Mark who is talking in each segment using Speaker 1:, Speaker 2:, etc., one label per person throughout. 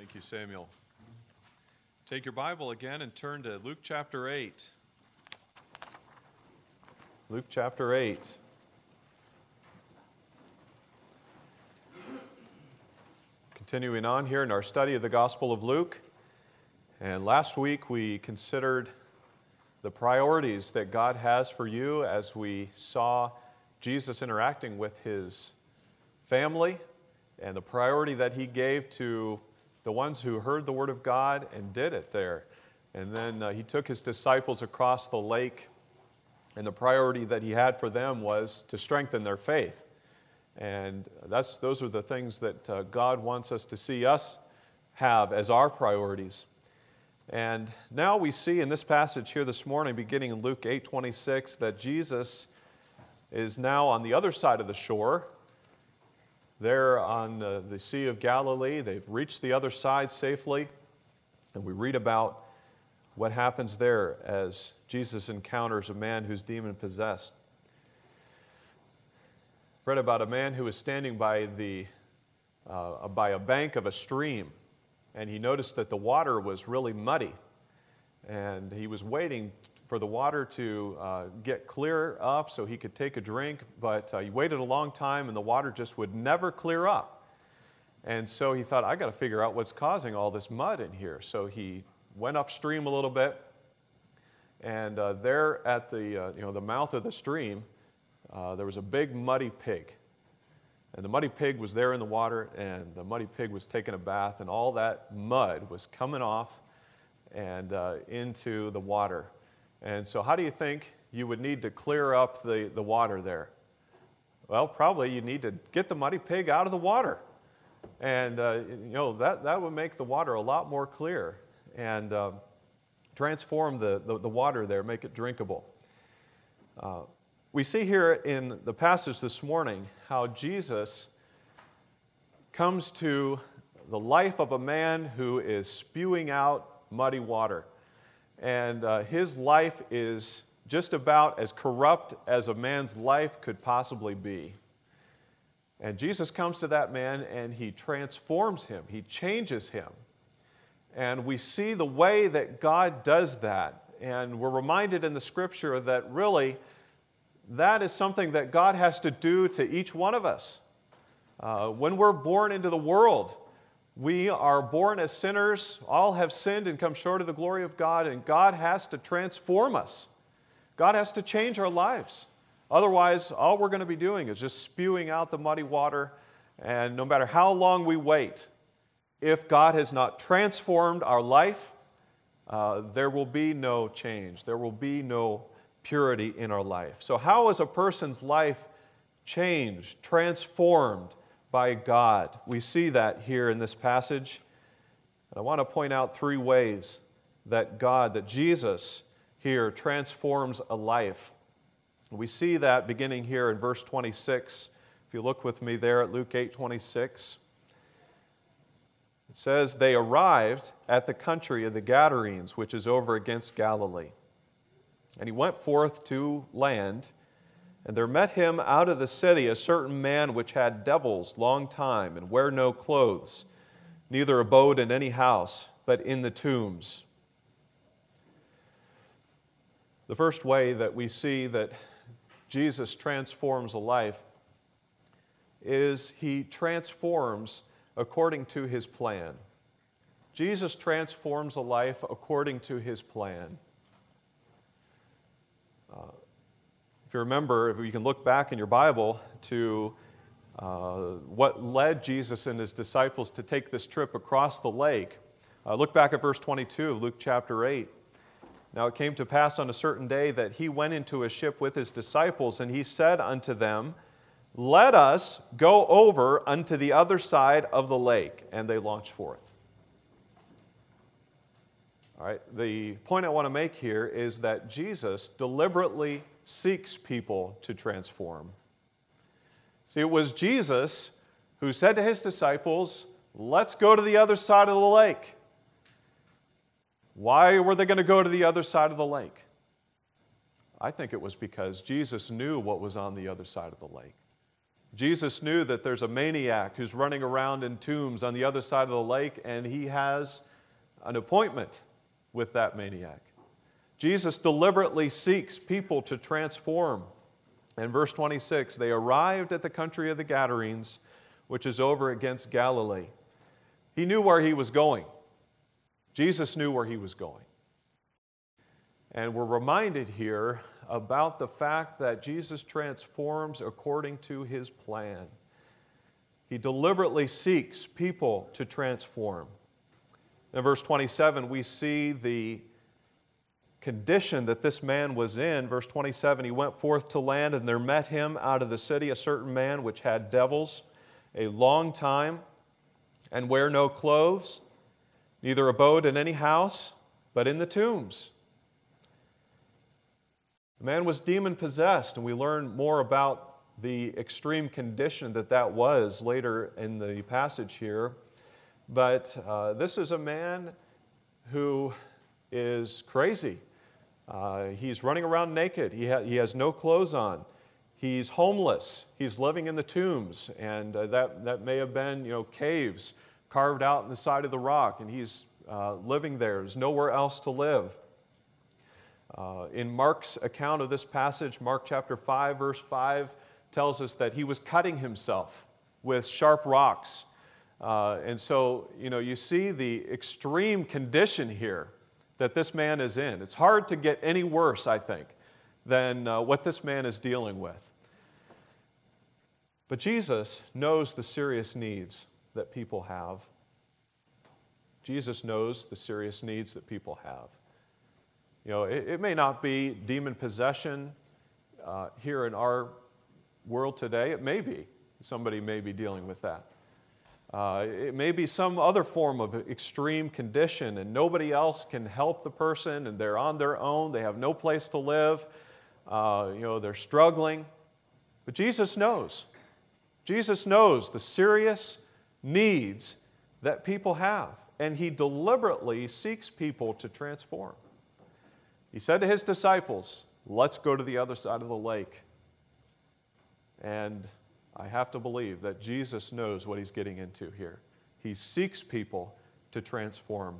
Speaker 1: Thank you, Samuel. Take your Bible again and turn to Luke chapter 8. Luke chapter 8. Continuing on here in our study of the Gospel of Luke. And last week we considered the priorities that God has for you as we saw Jesus interacting with his family and the priority that he gave to the ones who heard the Word of God and did it there. And then he took his disciples across the lake, and the priority that he had for them was to strengthen their faith. And those are the things that God wants us to see us have as our priorities. And now we see in this passage here this morning, beginning in Luke 8:26, that Jesus is now on the other side of the shore. They're on the Sea of Galilee. They've reached the other side safely. And we read about what happens there as Jesus encounters a man who's demon-possessed. Read about a man who was standing by a bank of a stream, and he noticed that the water was really muddy. And he was waiting for the water to get clear up so he could take a drink, but he waited a long time and the water just would never clear up. And so he thought, I got to figure out what's causing all this mud in here. So he went upstream a little bit, and there at the mouth of the stream, there was a big muddy pig. And the muddy pig was there in the water, and the muddy pig was taking a bath, and all that mud was coming off and into the water. And so how do you think you would need to clear up the water there? Well, probably you need to get the muddy pig out of the water. And, that would make the water a lot more clear and transform the water there, make it drinkable. We see here in the passage this morning how Jesus comes to the life of a man who is spewing out muddy water. And his life is just about as corrupt as a man's life could possibly be. And Jesus comes to that man and he transforms him. He changes him. And we see the way that God does that. And we're reminded in the Scripture that really that is something that God has to do to each one of us. When we're born into the world, we are born as sinners, all have sinned and come short of the glory of God, and God has to transform us. God has to change our lives. Otherwise, all we're going to be doing is just spewing out the muddy water, and no matter how long we wait, if God has not transformed our life, there will be no change. There will be no purity in our life. So how is a person's life changed, transformed by God? We see that here in this passage. And I want to point out three ways that Jesus here transforms a life. We see that beginning here in verse 26. If you look with me there at Luke 8:26, it says, "They arrived at the country of the Gadarenes, which is over against Galilee. And he went forth to land, and there met him out of the city a certain man which had devils long time, and wear no clothes, neither abode in any house, but in the tombs." The first way that we see that Jesus transforms a life is he transforms according to his plan. Jesus transforms a life according to his plan. If you remember, if you can look back in your Bible to what led Jesus and his disciples to take this trip across the lake, look back at verse 22 of Luke chapter 8. "Now it came to pass on a certain day that he went into a ship with his disciples, and he said unto them, Let us go over unto the other side of the lake. And they launched forth." All right, the point I want to make here is that Jesus deliberately seeks people to transform. See, it was Jesus who said to his disciples, "Let's go to the other side of the lake." Why were they going to go to the other side of the lake? I think it was because Jesus knew what was on the other side of the lake. Jesus knew that there's a maniac who's running around in tombs on the other side of the lake, and he has an appointment with that maniac. Jesus deliberately seeks people to transform. In verse 26, they arrived at the country of the Gadarenes, which is over against Galilee. He knew where he was going. Jesus knew where he was going. And we're reminded here about the fact that Jesus transforms according to his plan. He deliberately seeks people to transform. In verse 27, we see the condition that this man was in. Verse 27, he went forth to land, and there met him out of the city a certain man which had devils a long time, and wear no clothes, neither abode in any house, but in the tombs. The man was demon-possessed, and we learn more about the extreme condition that was later in the passage here. But this is a man who is crazy. He's running around naked. He has no clothes on. He's homeless. He's living in the tombs, and that may have been, caves carved out in the side of the rock, and he's living there. There's nowhere else to live. In Mark's account of this passage, Mark chapter 5, verse 5, tells us that he was cutting himself with sharp rocks. And so, you see the extreme condition here that this man is in. It's hard to get any worse, I think, than what this man is dealing with. But Jesus knows the serious needs that people have. Jesus knows the serious needs that people have. It may not be demon possession here in our world today. It may be. Somebody may be dealing with that. It may be some other form of extreme condition, and nobody else can help the person, and they're on their own. They have no place to live. They're struggling. But Jesus knows. Jesus knows the serious needs that people have, and he deliberately seeks people to transform. He said to his disciples, "Let's go to the other side of the lake." And I have to believe that Jesus knows what he's getting into here. He seeks people to transform.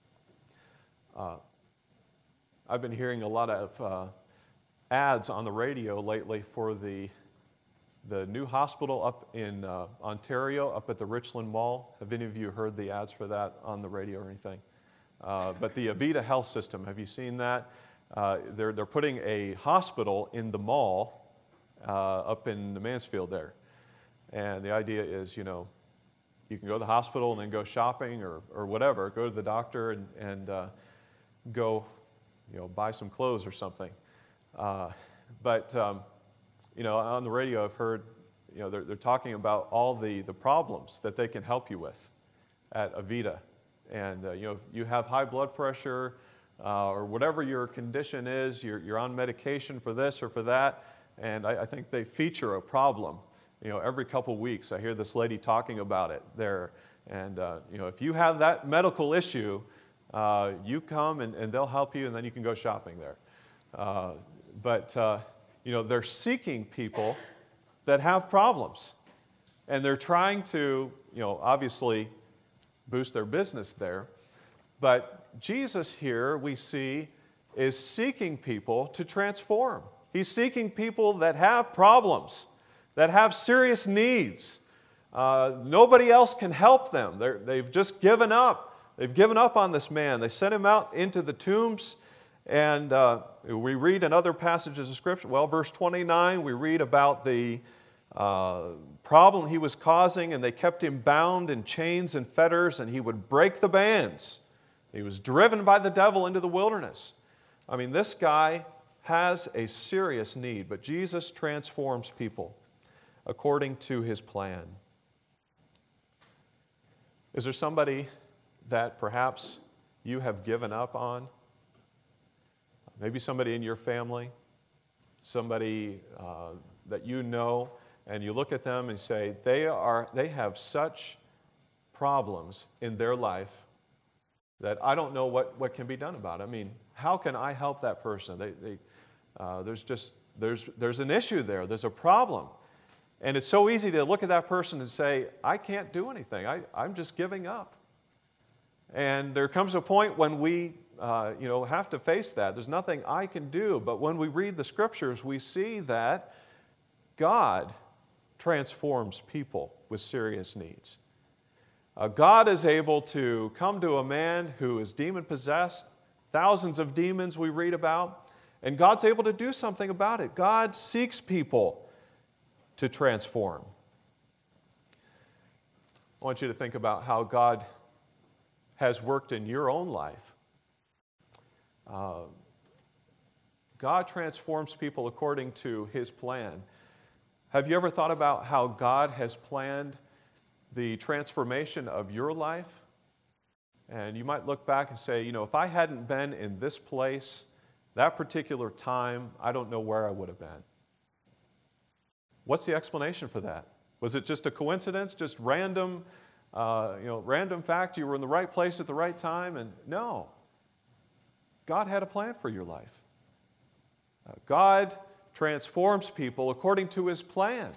Speaker 1: I've been hearing a lot of ads on the radio lately for the new hospital up in Ontario, up at the Richland Mall. Have any of you heard the ads for that on the radio or anything? But the Avita Health System, have you seen that? They're putting a hospital in the mall up in the Mansfield there. And the idea is, you can go to the hospital and then go shopping or whatever, go to the doctor and go, buy some clothes or something. But on the radio I've heard, they're talking about all the problems that they can help you with at Avita. And, you have high blood pressure or whatever your condition is, you're on medication for this or for that, and I think they feature a problem. Every couple weeks I hear this lady talking about it there. And, if you have that medical issue, you come and they'll help you, and then you can go shopping there. But they're seeking people that have problems. And they're trying to, obviously boost their business there. But Jesus here, we see, is seeking people to transform. He's seeking people that have problems, that have serious needs. Nobody else can help them. They've just given up. They've given up on this man. They sent him out into the tombs, and we read in other passages of Scripture, verse 29, we read about the problem he was causing, and they kept him bound in chains and fetters, and he would break the bands. He was driven by the devil into the wilderness. I mean, this guy has a serious need, but Jesus transforms people according to his plan. Is there somebody that perhaps you have given up on? Maybe somebody in your family, somebody that you know, and you look at them and say, they have such problems in their life that I don't know what can be done about it. I mean, how can I help that person? There's an issue there. There's a problem. And it's so easy to look at that person and say, I can't do anything. I'm just giving up. And there comes a point when we have to face that. There's nothing I can do. But when we read the Scriptures, we see that God transforms people with serious needs. God is able to come to a man who is demon-possessed, thousands of demons we read about, and God's able to do something about it. God seeks people to transform. I want you to think about how God has worked in your own life. God transforms people according to His plan. Have you ever thought about how God has planned the transformation of your life? And you might look back and say, if I hadn't been in this place, that particular time, I don't know where I would have been. What's the explanation for that? Was it just a coincidence, just random fact, you were in the right place at the right time? And no. God had a plan for your life. God transforms people according to His plan.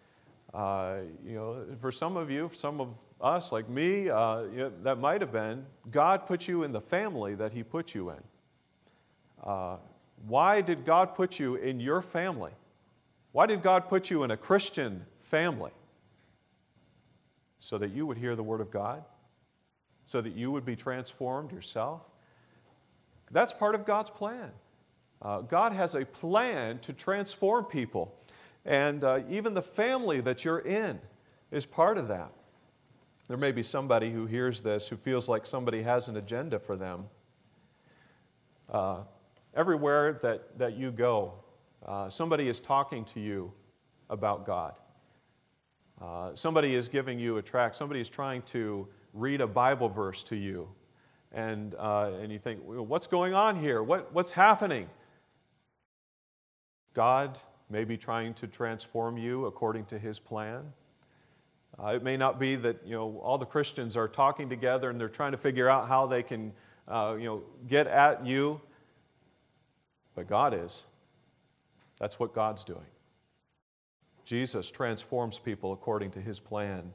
Speaker 1: For some of you, some of us, like me, that might have been, God put you in the family that He put you in. Why did God put you in your family? Why did God put you in a Christian family? So that you would hear the Word of God? So that you would be transformed yourself? That's part of God's plan. God has a plan to transform people. And even the family that you're in is part of that. There may be somebody who hears this who feels like somebody has an agenda for them. Everywhere that you go, somebody is talking to you about God. Somebody is giving you a tract. Somebody is trying to read a Bible verse to you. And you think, well, what's going on here? What's happening? God may be trying to transform you according to His plan. It may not be that all the Christians are talking together and they're trying to figure out how they can get at you. But God is. That's what God's doing. Jesus transforms people according to His plan.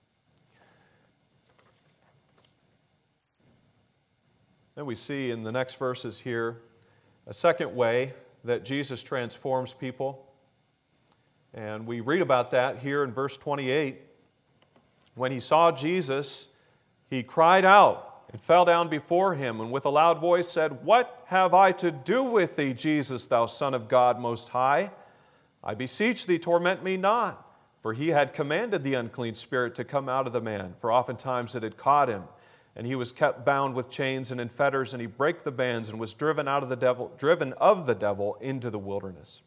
Speaker 1: Then we see in the next verses here a second way that Jesus transforms people. And we read about that here in verse 28. When He saw Jesus, He cried out and fell down before Him, and with a loud voice said, "What have I to do with Thee, Jesus, Thou Son of God Most High? I beseech Thee, torment me not." For He had commanded the unclean spirit to come out of the man, for oftentimes it had caught him. And he was kept bound with chains and in fetters, and he brake the bands and was driven of the devil into the wilderness.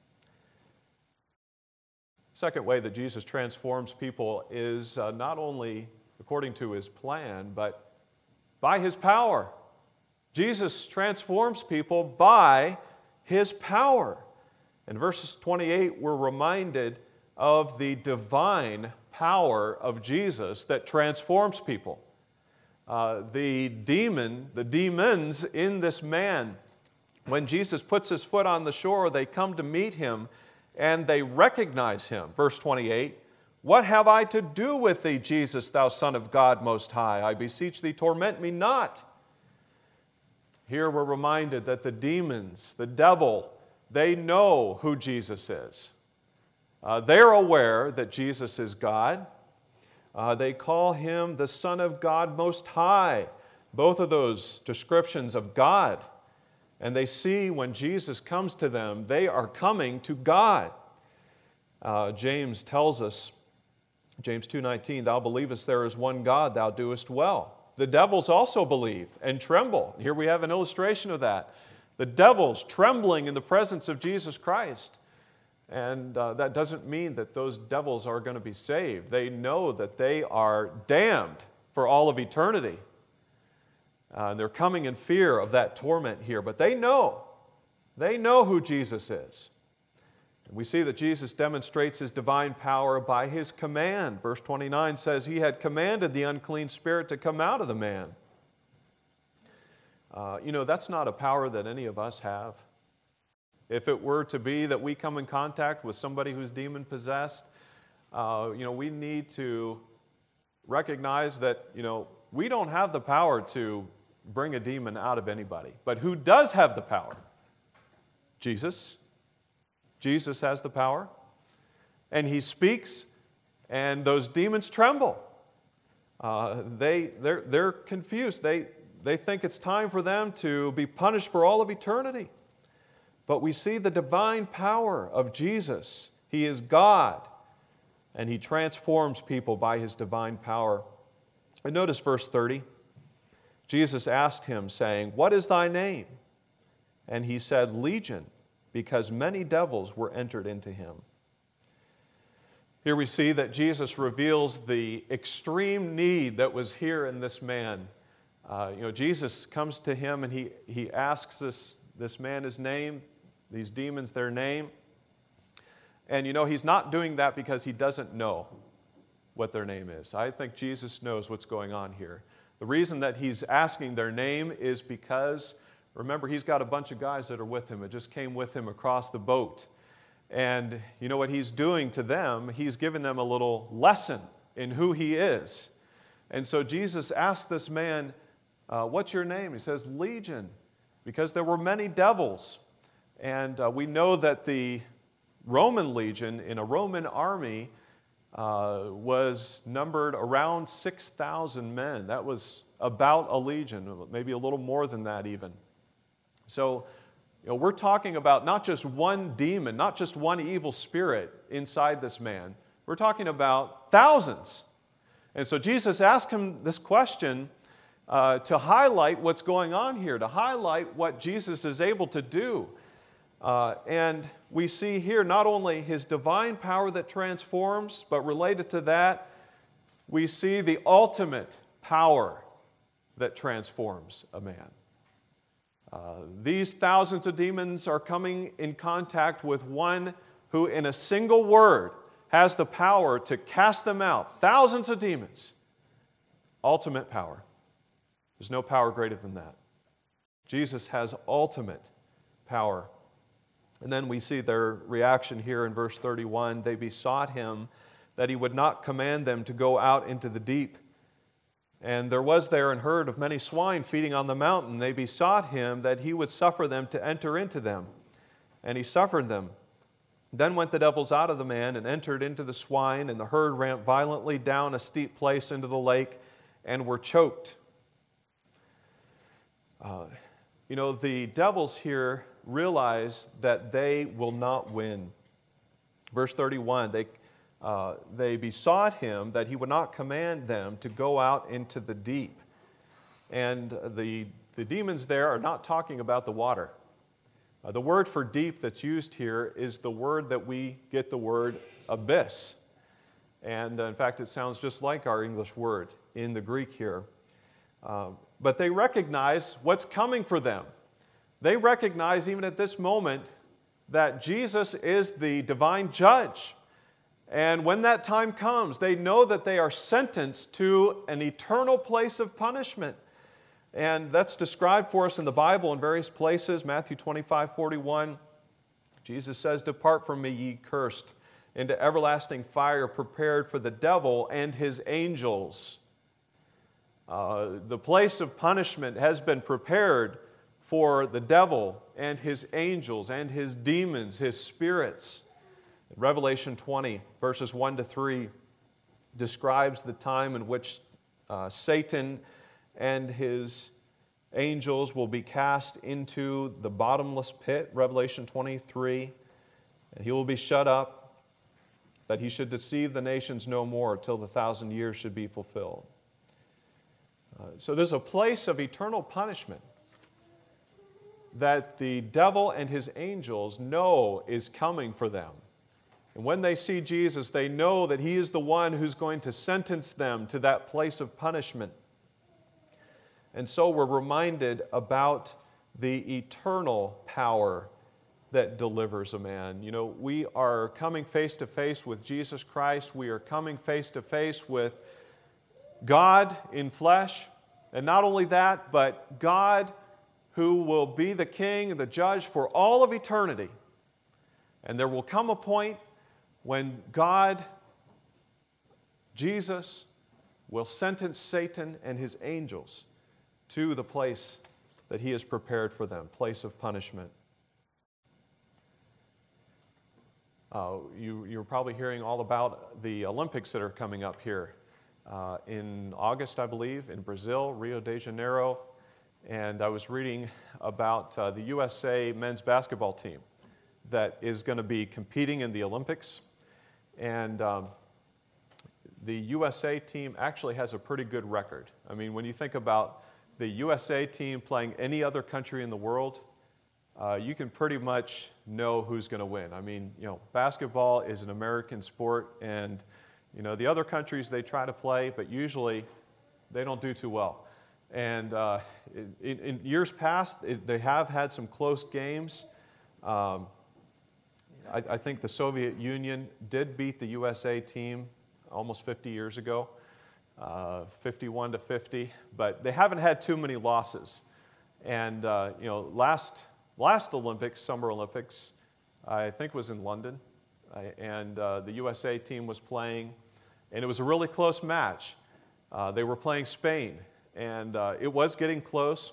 Speaker 1: Second way that Jesus transforms people is not only according to His plan, but by His power. Jesus transforms people by His power. In verses 28, we're reminded of the divine power of Jesus that transforms people. The demons in this man, when Jesus puts His foot on the shore, they come to meet Him and they recognize Him. Verse 28, "What have I to do with Thee, Jesus, Thou Son of God Most High? I beseech Thee, torment me not." Here we're reminded that the demons, the devil, they know who Jesus is. They're aware that Jesus is God. They call Him the Son of God Most High. Both of those descriptions of God. And they see when Jesus comes to them, they are coming to God. James tells us, James 2:19, "Thou believest there is one God, thou doest well." The devils also believe and tremble. Here we have an illustration of that. The devils trembling in the presence of Jesus Christ. And that doesn't mean that those devils are going to be saved. They know that they are damned for all of eternity. They're coming in fear of that torment here. But they know who Jesus is. And we see that Jesus demonstrates His divine power by His command. Verse 29 says, He had commanded the unclean spirit to come out of the man. That's not a power that any of us have. If it were to be that we come in contact with somebody who's demon-possessed, we need to recognize that, we don't have the power to bring a demon out of anybody. But who does have the power? Jesus. Jesus has the power. And he speaks, and those demons tremble. They're confused. They think it's time for them to be punished for all of eternity. But we see the divine power of Jesus. He is God, and he transforms people by his divine power. And notice verse 30. Jesus asked him, saying, "What is thy name?" And he said, "Legion," because many devils were entered into him. Here we see that Jesus reveals the extreme need that was here in this man. Jesus comes to him and he asks this man his name, these demons their name. And he's not doing that because he doesn't know what their name is. I think Jesus knows what's going on here. The reason that he's asking their name is because, remember, he's got a bunch of guys that are with him. It just came with him across the boat. And you know what he's doing to them? He's giving them a little lesson in who he is. And so Jesus asked this man, "What's your name?" He says, "Legion," because there were many devils. And we know that the Roman legion in a Roman army was numbered around 6,000 men. That was about a legion, maybe a little more than that even. So we're talking about not just one demon, not just one evil spirit inside this man. We're talking about thousands. And so Jesus asked him this question to highlight what's going on here, to highlight what Jesus is able to do. And we see here not only his divine power that transforms, but related to that, we see the ultimate power that transforms a man. These thousands of demons are coming in contact with one who, in a single word, has the power to cast them out. Thousands of demons. Ultimate power. There's no power greater than that. Jesus has ultimate power. And then we see their reaction here in verse 31. They besought him that he would not command them to go out into the deep. And there was there an herd of many swine feeding on the mountain. They besought him that he would suffer them to enter into them. And he suffered them. Then went the devils out of the man and entered into the swine, and the herd ran violently down a steep place into the lake and were choked. The devils here realize that they will not win. Verse 31, they besought him that he would not command them to go out into the deep. And the demons there are not talking about the water. The word for deep that's used here is the word that we get the word abyss. And in fact, it sounds just like our English word in the Greek here. But they recognize what's coming for them. They recognize even at this moment that Jesus is the divine judge. And when that time comes, they know that they are sentenced to an eternal place of punishment. And that's described for us in the Bible in various places. Matthew 25:41, Jesus says, "Depart from me, ye cursed, into everlasting fire prepared for the devil and his angels." The place of punishment has been prepared for the devil and his angels and his demons, his spirits. Revelation 20, verses 1 to 3, describes the time in which Satan and his angels will be cast into the bottomless pit, Revelation 23. And he will be shut up, that he should deceive the nations no more till the 1,000 years should be fulfilled. So there's a place of eternal punishment that the devil and his angels know is coming for them. And when they see Jesus, they know that he is the one who's going to sentence them to that place of punishment. And so we're reminded about the eternal power that delivers a man. We are coming face to face with Jesus Christ. We are coming face to face with God in flesh. And not only that, but God who will be the king and the judge for all of eternity. And there will come a point when God Jesus will sentence Satan and his angels to the place that he has prepared for them, place of punishment. You're probably hearing all about the Olympics that are coming up here in August, I believe, in Brazil, Rio de Janeiro. And I was reading about the USA men's basketball team that is going to be competing in the Olympics. And the USA team actually has a pretty good record. I mean, when you think about the USA team playing any other country in the world, you can pretty much know who's going to win. I mean, basketball is an American sport, and, the other countries, they try to play, but usually they don't do too well. And in years past, they have had some close games. I think the Soviet Union did beat the USA team almost 50 years ago, 51-50, but they haven't had too many losses. And, last Olympics, Summer Olympics, I think was in London, and the USA team was playing, and it was a really close match. They were playing Spain, and it was getting close.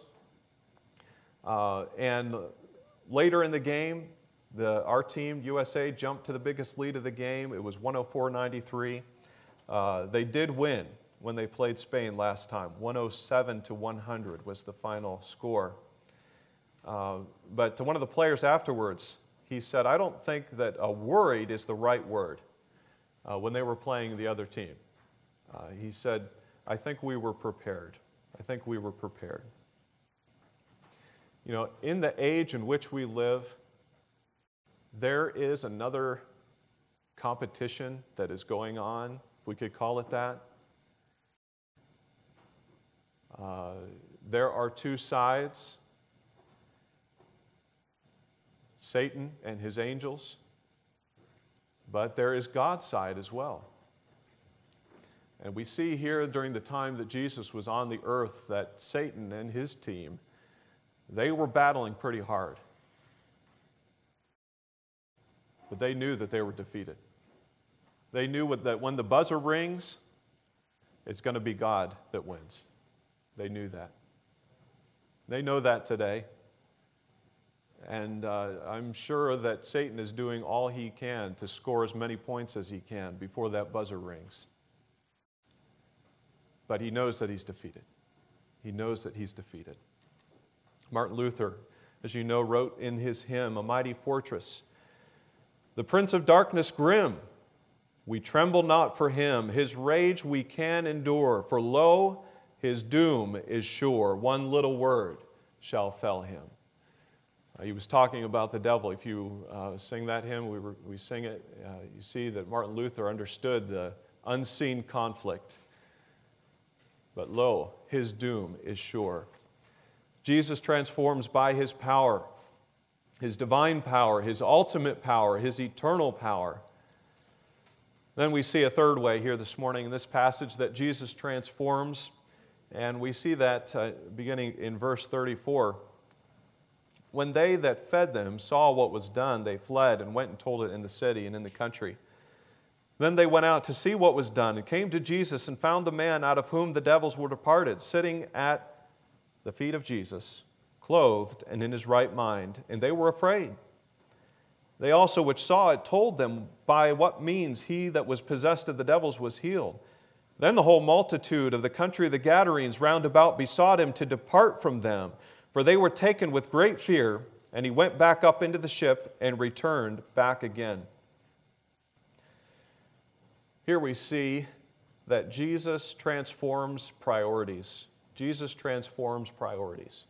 Speaker 1: And later in the game, our team, USA, jumped to the biggest lead of the game. It was 104-93. They did win when they played Spain last time. 107-100 was the final score. But to one of the players afterwards, he said, I don't think that worried is the right word when they were playing the other team. He said, I think we were prepared. I think we were prepared. In the age in which we live, there is another competition that is going on, if we could call it that. There are two sides, Satan and his angels, but there is God's side as well. And we see here during the time that Jesus was on the earth that Satan and his team, they were battling pretty hard. But they knew that they were defeated. They knew that when the buzzer rings, it's going to be God that wins. They knew that. They know that today. And I'm sure that Satan is doing all he can to score as many points as he can before that buzzer rings. But he knows that he's defeated. He knows that he's defeated. Martin Luther, as you know, wrote in his hymn, A Mighty Fortress, the Prince of Darkness grim, we tremble not for him. His rage we can endure, for lo, his doom is sure. One little word shall fell him. He was talking about the devil. If you sing that hymn, we sing it, you see that Martin Luther understood the unseen conflict. But lo, his doom is sure. Jesus transforms by his power, his divine power, his ultimate power, his eternal power. Then we see a third way here this morning in this passage that Jesus transforms, and we see that beginning in verse 34. When they that fed them saw what was done, they fled and went and told it in the city and in the country. Then they went out to see what was done and came to Jesus and found the man out of whom the devils were departed, sitting at the feet of Jesus, clothed and in his right mind, and they were afraid. They also which saw it told them by what means he that was possessed of the devils was healed. Then the whole multitude of the country of the Gadarenes round about besought him to depart from them, for they were taken with great fear, and he went back up into the ship and returned back again. Here we see that Jesus transforms priorities. Jesus transforms priorities.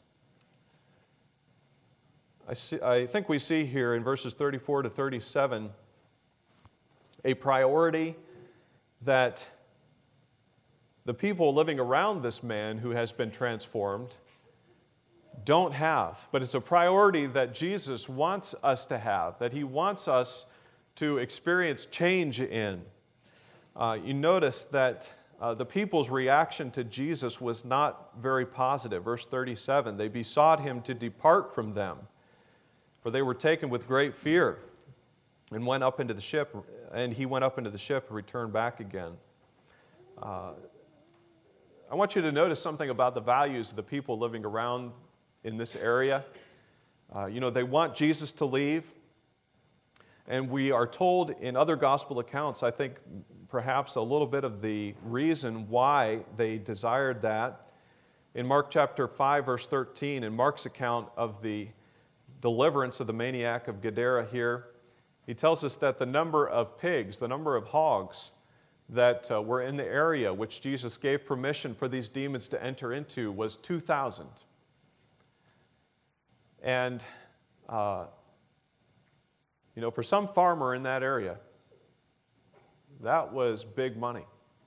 Speaker 1: I think we see here in verses 34 to 37 a priority that the people living around this man who has been transformed don't have. But it's a priority that Jesus wants us to have, that he wants us to experience change in. You notice that the people's reaction to Jesus was not very positive. Verse 37, they besought him to depart from them, for they were taken with great fear, and went up into the ship, and he went up into the ship and returned back again. I want you to notice something about the values of the people living around in this area. They want Jesus to leave. And we are told in other gospel accounts, I think perhaps a little bit of the reason why they desired that. In Mark chapter 5, verse 13, in Mark's account of the deliverance of the maniac of Gadara here, he tells us that the number of pigs, the number of hogs that were in the area which Jesus gave permission for these demons to enter into was 2,000. And for some farmer in that area, that was big money.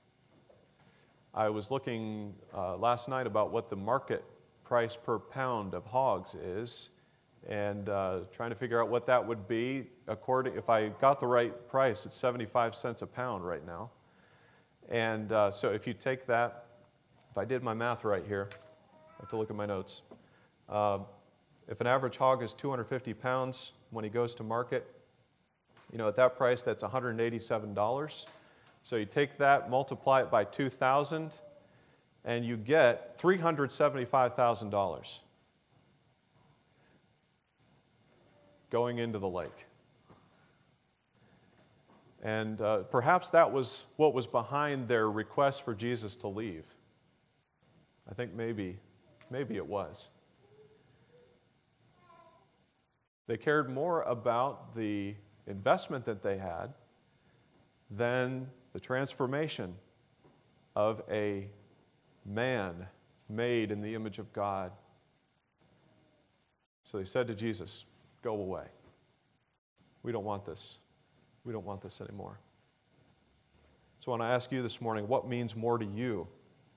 Speaker 1: I was looking last night about what the market price per pound of hogs is, and trying to figure out what that would be. If I got the right price, it's 75 cents a pound right now. And so if you take that, if I did my math right here, I have to look at my notes. If an average hog is 250 pounds when he goes to market, at that price, that's $187. So you take that, multiply it by 2,000, and you get $375,000 going into the lake. And perhaps that was what was behind their request for Jesus to leave. I think maybe it was. They cared more about the investment that they had than the transformation of a man made in the image of God. So they said to Jesus, "Go away. We don't want this. We don't want this anymore." So I want to ask you this morning, what means more to you?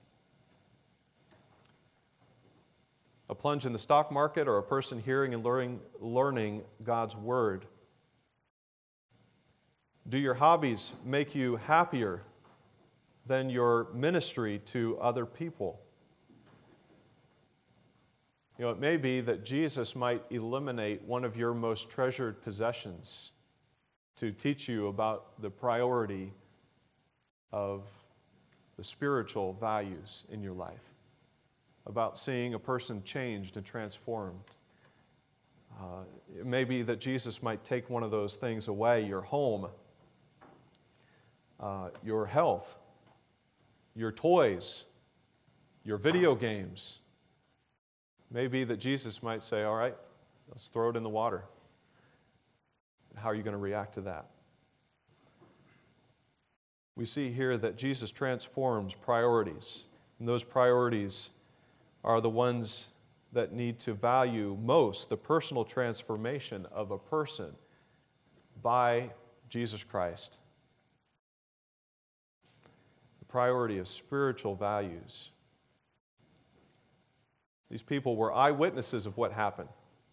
Speaker 1: A plunge in the stock market, or a person hearing and learning God's Word? Do your hobbies make you happier than your ministry to other people? It may be that Jesus might eliminate one of your most treasured possessions to teach you about the priority of the spiritual values in your life, about seeing a person changed and transformed. It may be that Jesus might take one of those things away: your home, your health, your toys, your video games. Maybe that Jesus might say, "All right, let's throw it in the water." How are you going to react to that? We see here that Jesus transforms priorities, and those priorities are the ones that need to value most the personal transformation of a person by Jesus Christ. The priority of spiritual values. These people were eyewitnesses of what happened.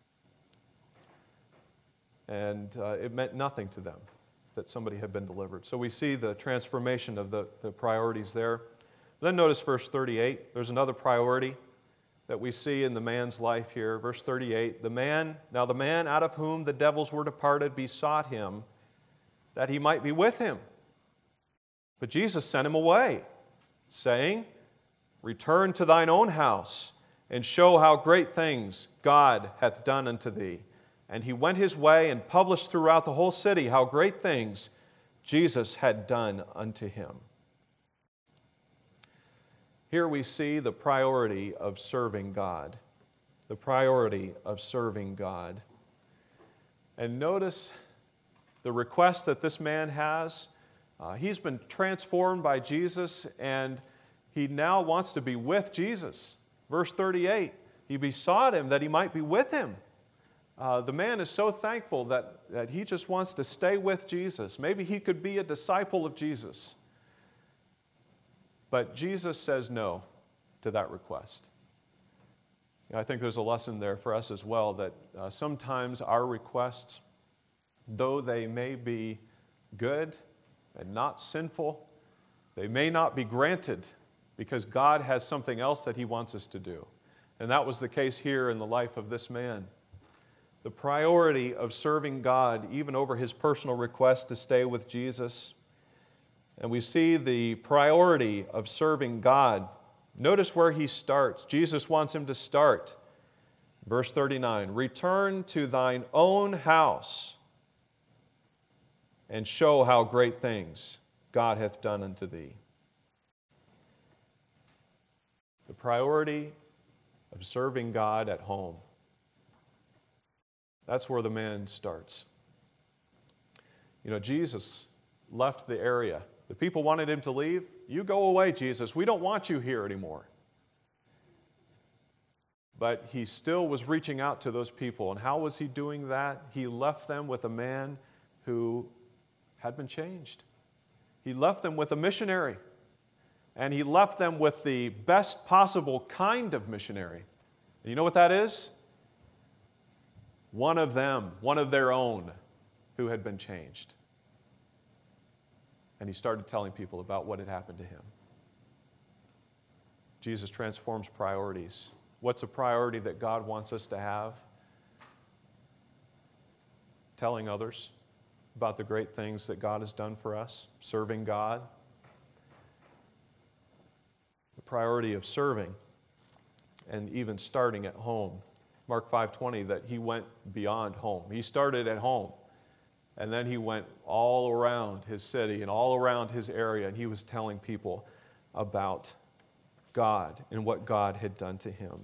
Speaker 1: And it meant nothing to them that somebody had been delivered. So we see the transformation of the priorities there. Then notice verse 38. There's another priority that we see in the man's life here. Verse 38, Now the man out of whom the devils were departed besought him that he might be with him. But Jesus sent him away, saying, Return to thine own house, and show how great things God hath done unto thee. And he went his way and published throughout the whole city how great things Jesus had done unto him. Here we see the priority of serving God. The priority of serving God. And notice the request that this man has. He's been transformed by Jesus, and he now wants to be with Jesus. Verse 38, he besought him that he might be with him. The man is so thankful that he just wants to stay with Jesus. Maybe he could be a disciple of Jesus. But Jesus says no to that request. I think there's a lesson there for us as well, that sometimes our requests, though they may be good and not sinful, they may not be granted because God has something else that he wants us to do. And that was the case here in the life of this man. The priority of serving God, even over his personal request to stay with Jesus. And we see the priority of serving God. Notice where he starts. Jesus wants him to start. Verse 39, return to thine own house and show how great things God hath done unto thee. The priority of serving God at home. That's where the man starts. You know, Jesus left the area. The people wanted him to leave. You go away, Jesus. We don't want you here anymore. But he still was reaching out to those people. And how was he doing that? He left them with a man who had been changed. He left them with a missionary. And he left them with the best possible kind of missionary. And you know what that is? One of them, one of their own, who had been changed. And he started telling people about what had happened to him. Jesus transforms priorities. What's a priority that God wants us to have? Telling others about the great things that God has done for us, serving God. The priority of serving and even starting at home. Mark 5:20, that he went beyond home. He started at home, and then he went all around his city and all around his area, and he was telling people about God and what God had done to him.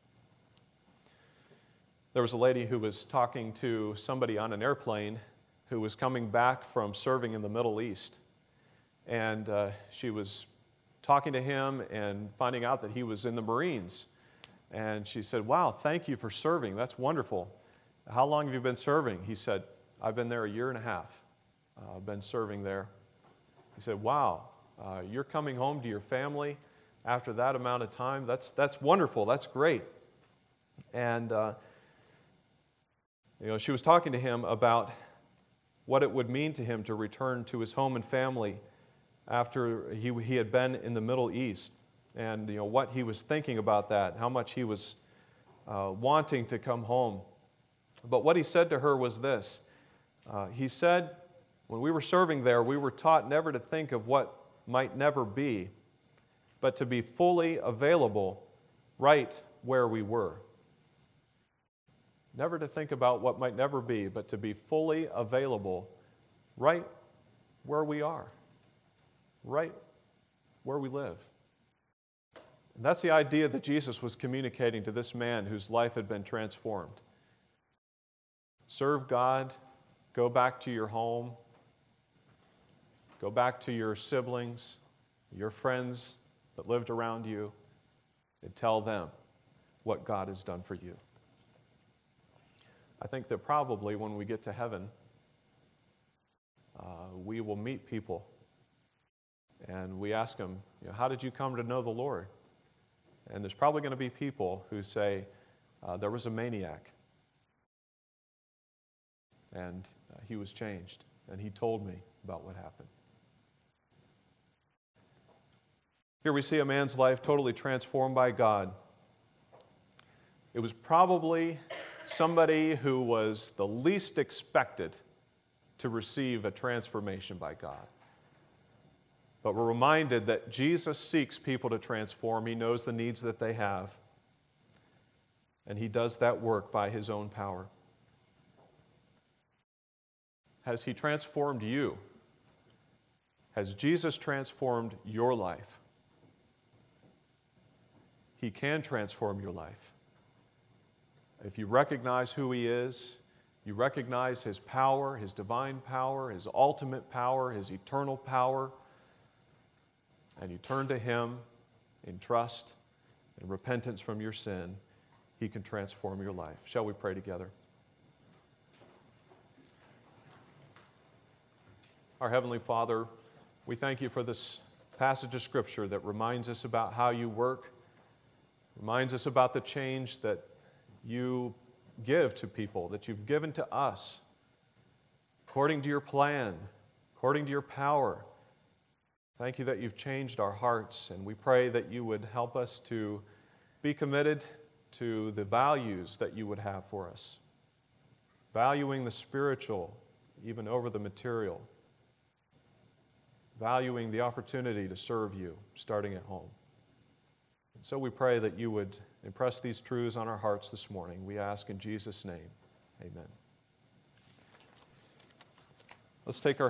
Speaker 1: There was a lady who was talking to somebody on an airplane who was coming back from serving in the Middle East. And she was talking to him and finding out that he was in the Marines. And she said, wow, thank you for serving. That's wonderful. How long have you been serving? He said, I've been there a year and a half. I've been serving there. He said, wow, you're coming home to your family after that amount of time? That's wonderful. That's great. And she was talking to him about what it would mean to him to return to his home and family after he had been in the Middle East, and what he was thinking about that, how much he was wanting to come home. But what he said to her was this. He said, when we were serving there, we were taught never to think of what might never be, but to be fully available right where we were. Never to think about what might never be, but to be fully available right where we are, right where we live. And that's the idea that Jesus was communicating to this man whose life had been transformed. Serve God, go back to your home, go back to your siblings, your friends that lived around you, and tell them what God has done for you. I think that probably when we get to heaven, we will meet people and we ask them, how did you come to know the Lord? And there's probably going to be people who say, there was a maniac and he was changed and he told me about what happened. Here we see a man's life totally transformed by God. It was probably somebody who was the least expected to receive a transformation by God. But we're reminded that Jesus seeks people to transform. He knows the needs that they have. And he does that work by his own power. Has he transformed you? Has Jesus transformed your life? He can transform your life. If you recognize who he is, you recognize his power, his divine power, his ultimate power, his eternal power, and you turn to him in trust and repentance from your sin, he can transform your life. Shall we pray together? Our Heavenly Father, we thank you for this passage of Scripture that reminds us about how you work, reminds us about the change that you give to people, that you've given to us, according to your plan, according to your power. Thank you that you've changed our hearts, and we pray that you would help us to be committed to the values that you would have for us, valuing the spiritual even over the material, valuing the opportunity to serve you, starting at home. And so we pray that you would impress these truths on our hearts this morning. We ask in Jesus' name, amen. Let's take our